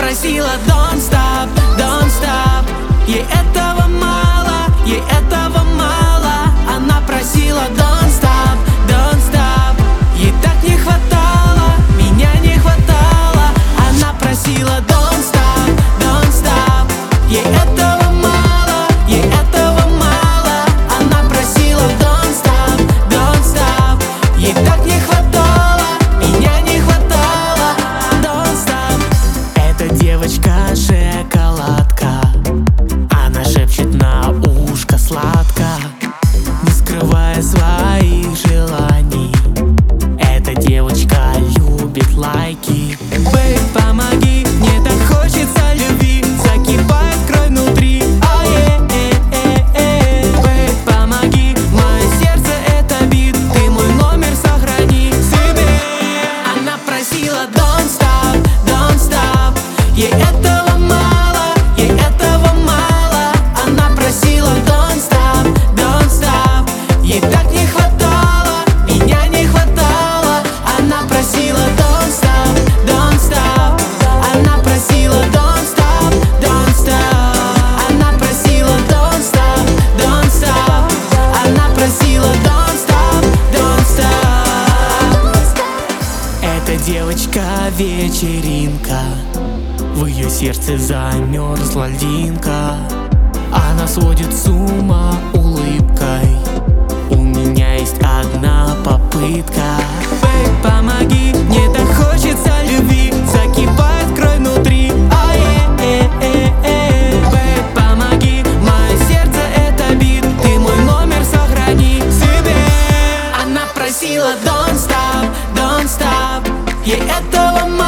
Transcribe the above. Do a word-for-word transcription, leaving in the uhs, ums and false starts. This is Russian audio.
просила don't stop, don't stop. Ей этого мало, ей этого мало. Она просила don't stop, don't stop. Ей так не хватало, меня не хватало. Она просила don't stop, don't stop. Ей этого мало, ей этого мало. Она просила don't stop, don't stop. Ей так не хватало, меня не хватало. Don't stop. Эта девочка шоколадка, она шепчет на ушко сладко, не скрывая своих желаний. Эта девочка любит лайки. Бэй, помоги, мне так хочется любви, закипает кровь внутри. Бэй, помоги, мое сердце это бит, ты мой номер сохрани себе. Она просила don't stop, don't stop. Ей этого мало, ей этого мало. Она просила don't stop, don't stop. Ей так не хватало, меня не хватало. Она просила don't stop, don't stop. Она просила don't stop, don't stop. Она просила don't stop, don't stop. Она просила don't stop, don't stop. Эта девочка вечеринка, в ее сердце замерзла льдинка. Она сводит с ума улыбкой. У меня есть одна попытка. Бэй, помоги, мне так хочется любви, закипает кровь внутри. Бэй, помоги, мое сердце это бит, ты мой номер сохрани себе. Она просила don't stop, don't stop. Ей этого мало.